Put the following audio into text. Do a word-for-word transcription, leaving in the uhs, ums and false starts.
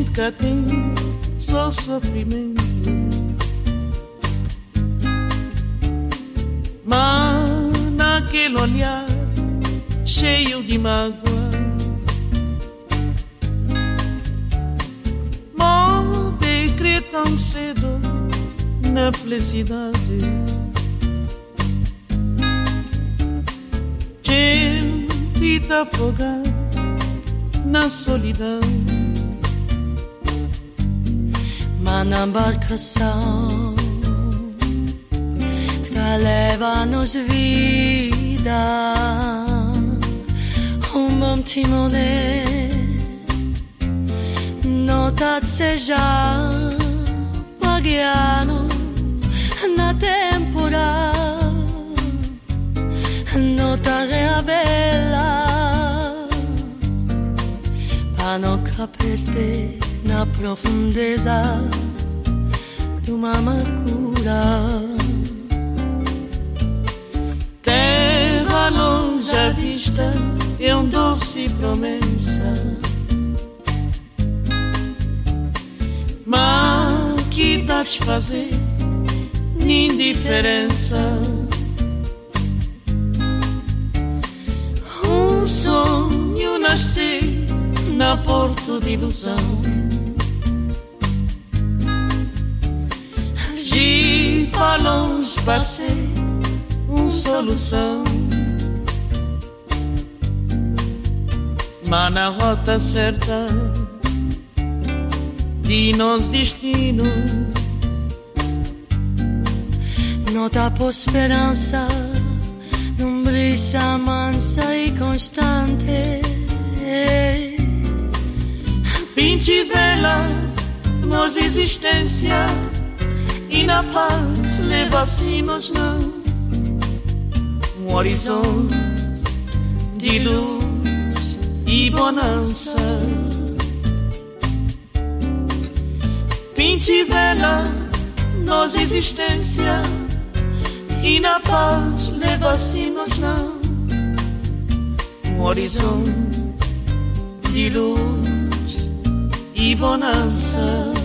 tudo que tem só sofrimento. Mas naquele olhar cheio de mágoa, molde crer tão cedo na felicidade. Gente afogada na solidão, mas na embarcação que te leva-nos vida, um bom timoné não te seja pagano na temporada, não te revela para não caper na profundeza de uma amargura. Terra longe à vista é um doce promessa, mas que dá te fazer indiferença. Um sonho nascer na porto de ilusão, de para longe para ser uma solução. Mas na rota certa de nosso destino, não dá por esperança num brisa mansa e constante. Pinte vela nossa existência e na paz leva-se-nos não um horizonte de luz e bonança. Pinte vela nossa existência e na paz leva-se-nos não um horizonte de luz e bonança.